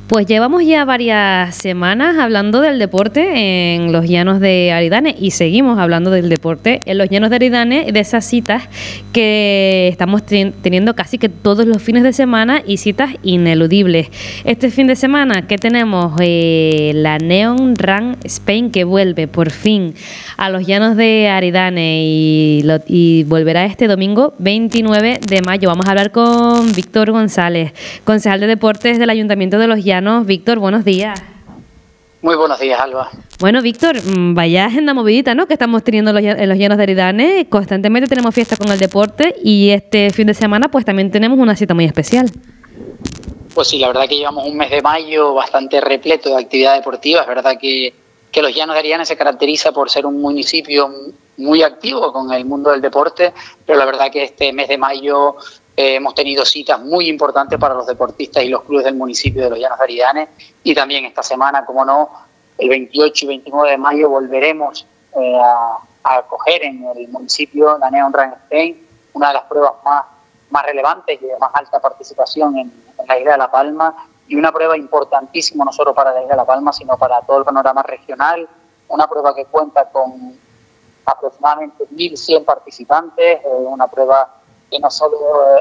Pues llevamos ya varias semanas hablando del deporte en los llanos de Aridane y seguimos hablando del deporte en los llanos de Aridane, de esas citas que estamos teniendo casi que todos los fines de semana y citas ineludibles. Este fin de semana, ¿qué tenemos? La Neon Run Spain, que vuelve por fin a los llanos de Aridane y volverá este domingo 29 de mayo. Vamos a hablar con Víctor González, concejal de deportes del Ayuntamiento de Los Llanos. Víctor, buenos días. Muy buenos días, Alba. Bueno, Víctor, vaya agenda movidita, ¿no?, que estamos teniendo en los llanos de Aridane. Constantemente tenemos fiesta con el deporte y este fin de semana pues también tenemos una cita muy especial. Pues sí, la verdad que llevamos un mes de mayo bastante repleto de actividad deportiva. Es verdad que los llanos de Aridane se caracteriza por ser un municipio muy activo con el mundo del deporte, pero la verdad que este mes de mayo hemos tenido citas muy importantes para los deportistas y los clubes del municipio de los llanos de Aridane, y también esta semana, como no, el 28 y 29 de mayo volveremos a acoger en el municipio la Neon Run Spain, una de las pruebas más relevantes y de más alta participación en la isla de La Palma, y una prueba importantísima no solo para la isla de La Palma, sino para todo el panorama regional, una prueba que cuenta con aproximadamente 1.100 participantes, una prueba que no solo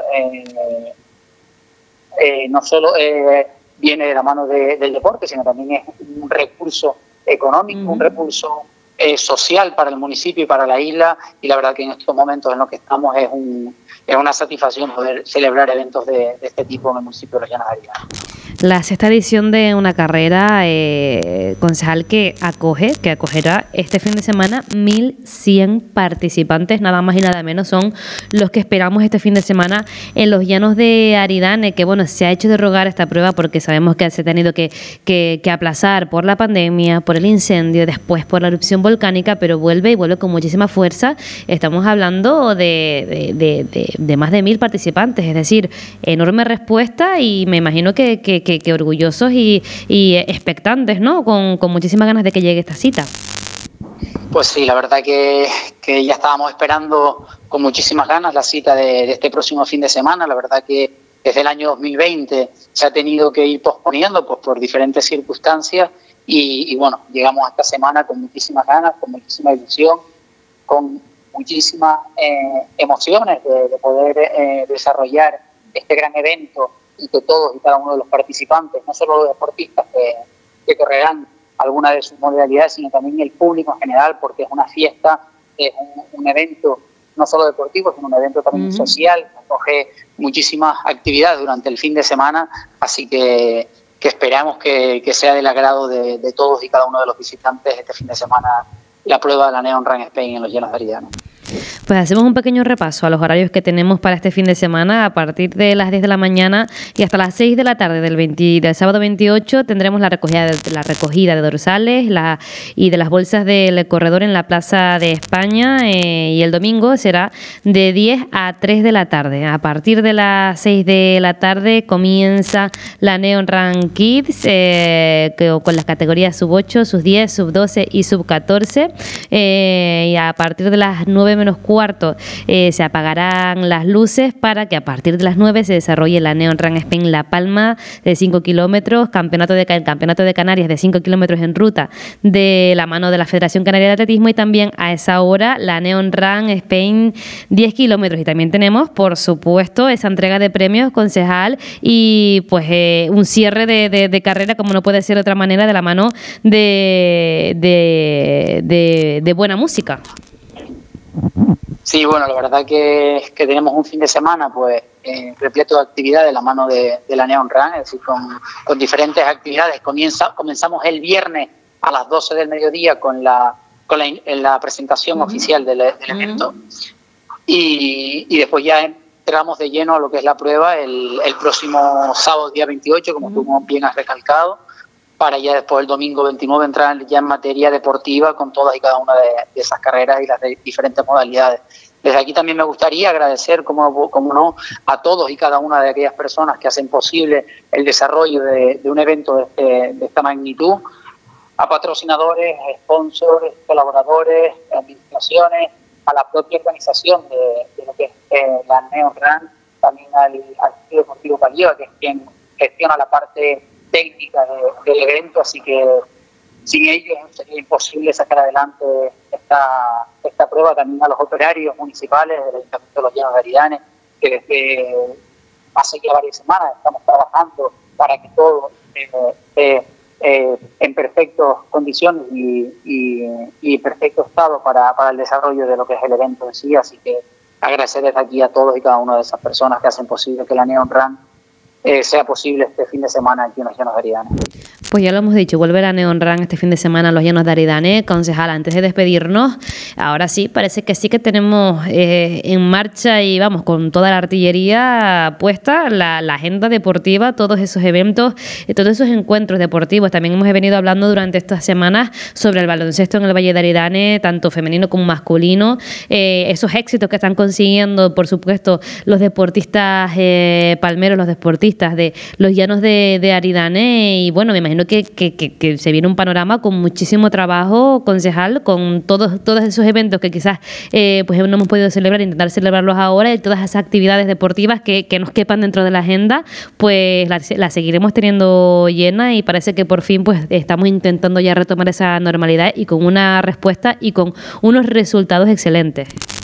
viene de la mano del deporte, sino también es un recurso económico, un recurso social para el municipio y para la isla, y la verdad que en estos momentos en los que estamos es una satisfacción poder celebrar eventos de este tipo en el municipio de Los Llanos de Aridane. La sexta edición de una carrera, concejal, que acogerá este fin de semana 1.100 participantes, nada más y nada menos, son los que esperamos este fin de semana en los llanos de Aridane, que bueno, se ha hecho derrogar esta prueba porque sabemos que se ha tenido que aplazar por la pandemia, por el incendio, después por la erupción volcánica, pero vuelve con muchísima fuerza. Estamos hablando de más de 1.000 participantes, es decir, enorme respuesta, y me imagino que orgullosos y expectantes, ¿no?, con muchísimas ganas de que llegue esta cita. Pues sí, la verdad que ya estábamos esperando con muchísimas ganas la cita de este próximo fin de semana. La verdad que desde el año 2020 se ha tenido que ir posponiendo pues por diferentes circunstancias, y bueno, llegamos a esta semana con muchísimas ganas, con muchísima ilusión, con muchísimas emociones de poder desarrollar este gran evento, y que todos y cada uno de los participantes, no solo los deportistas que correrán alguna de sus modalidades, sino también el público en general, porque es una fiesta, es un evento no solo deportivo, sino un evento también social, que acoge muchísimas actividades durante el fin de semana, así que esperamos que sea del agrado de todos y cada uno de los visitantes este fin de semana la prueba de la Neon Run Spain en los llanos de Aridane. Pues hacemos un pequeño repaso a los horarios que tenemos para este fin de semana. A partir de las 10 de la mañana y hasta las 6 de la tarde del sábado 28 tendremos la recogida de dorsales y de las bolsas del corredor en la Plaza de España, y el domingo será de 10 a 3 de la tarde. A partir de las 6 de la tarde comienza la Neon Run Kids con las categorías sub 8, sub 10, sub 12 y sub 14, y a partir de las 9 menos cuarto se apagarán las luces para que a partir de las 9 se desarrolle la Neon Run Spain La Palma de 5 kilómetros, campeonato de Canarias de 5 kilómetros en ruta de la mano de la Federación Canaria de Atletismo, y también a esa hora la Neon Run Spain 10 kilómetros. Y también tenemos, por supuesto, esa entrega de premios, concejal, y pues un cierre de carrera, como no puede ser de otra manera, de la mano de buena música. Sí, bueno, la verdad que tenemos un fin de semana pues repleto de actividades de la mano de la Neon Run, es decir, con diferentes actividades. Comenzamos el viernes a las 12 del mediodía con la presentación oficial del evento, y después ya entramos de lleno a lo que es la prueba el próximo sábado, día 28, como tú bien has recalcado, para ya después el domingo 29 entrar ya en materia deportiva con todas y cada una de esas carreras y las diferentes modalidades. Desde aquí también me gustaría agradecer, como no, a todos y cada una de aquellas personas que hacen posible el desarrollo de un evento de esta magnitud, a patrocinadores, a sponsors, colaboradores, administraciones, a la propia organización de lo que es la Neon Run, también al Club Deportivo Paliva, que es quien gestiona la parte técnica del evento, así que sin ellos sería imposible sacar adelante esta prueba. También a los operarios municipales del Ayuntamiento de los Llanos de Aridane, que desde hace ya varias semanas estamos trabajando para que todo esté en perfectas condiciones y perfecto estado para el desarrollo de lo que es el evento en sí. Así que agradecer desde aquí a todos y cada una de esas personas que hacen posible que la Neon Run sea posible este fin de semana aquí en los Llanos de Aridane. Pues ya lo hemos dicho, vuelve la Neon Run este fin de semana a los Llanos de Aridane. Concejal, antes de despedirnos, ahora sí, parece que sí que tenemos en marcha y vamos, con toda la artillería puesta, la agenda deportiva, todos esos eventos, todos esos encuentros deportivos. También hemos venido hablando durante estas semanas sobre el baloncesto en el Valle de Aridane, tanto femenino como masculino, esos éxitos que están consiguiendo, por supuesto, los deportistas palmeros, los deportistas de los Llanos de Aridane. Y bueno, me imagino que se viene un panorama con muchísimo trabajo, concejal, con todos esos eventos que quizás pues no hemos podido celebrar, intentar celebrarlos ahora, y todas esas actividades deportivas que nos quepan dentro de la agenda, pues la seguiremos teniendo llena, y parece que por fin pues estamos intentando ya retomar esa normalidad y con una respuesta y con unos resultados excelentes.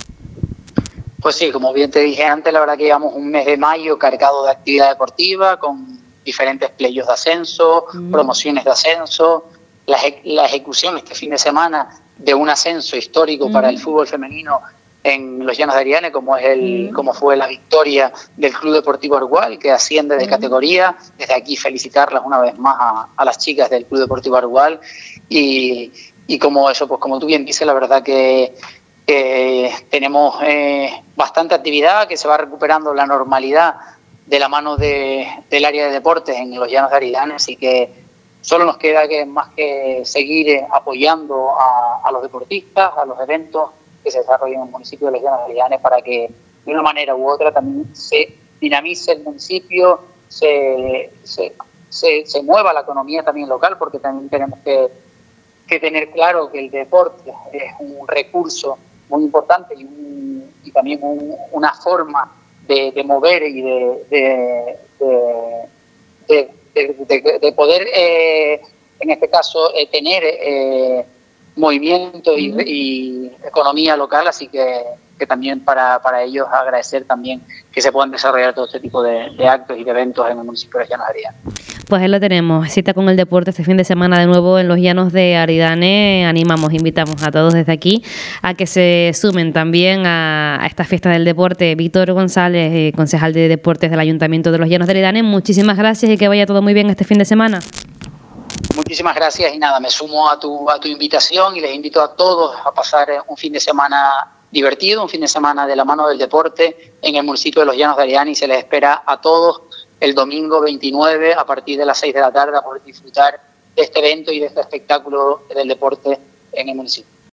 Pues sí, como bien te dije antes, la verdad que llevamos un mes de mayo cargado de actividad deportiva, con diferentes playos de ascenso, promociones de ascenso, la ejecución este fin de semana de un ascenso histórico para el fútbol femenino en los Llanos de Aridane, como fue la victoria del Club Deportivo Argual, que asciende de categoría. Desde aquí felicitarlas una vez más a las chicas del Club Deportivo Argual, y como eso, pues como tú bien dices, la verdad que tenemos bastante actividad, que se va recuperando la normalidad de la mano del área de deportes en los Llanos de Aridane, así que solo nos queda más que seguir apoyando a los deportistas, a los eventos que se desarrollan en el municipio de los Llanos de Aridane, para que de una manera u otra también se dinamice el municipio, se mueva la economía también local, porque también tenemos que tener claro que el deporte es un recurso muy importante y también una forma de mover y de poder, en este caso, tener movimiento y economía local. Así que también para ellos agradecer también que se puedan desarrollar todo este tipo de actos y de eventos en el municipio de Llanos de Aridane. Pues ahí lo tenemos, cita con el deporte este fin de semana de nuevo en los Llanos de Aridane. Invitamos a todos desde aquí a que se sumen también a esta fiesta del deporte. Víctor González, concejal de deportes del Ayuntamiento de los Llanos de Aridane, muchísimas gracias y que vaya todo muy bien este fin de semana. Muchísimas gracias, y nada, me sumo a tu invitación y les invito a todos a pasar un fin de semana divertido, un fin de semana de la mano del deporte en el municipio de los Llanos de Aridane, y se les espera a todos el domingo 29 a partir de las 6 de la tarde a poder disfrutar de este evento y de este espectáculo del deporte en el municipio.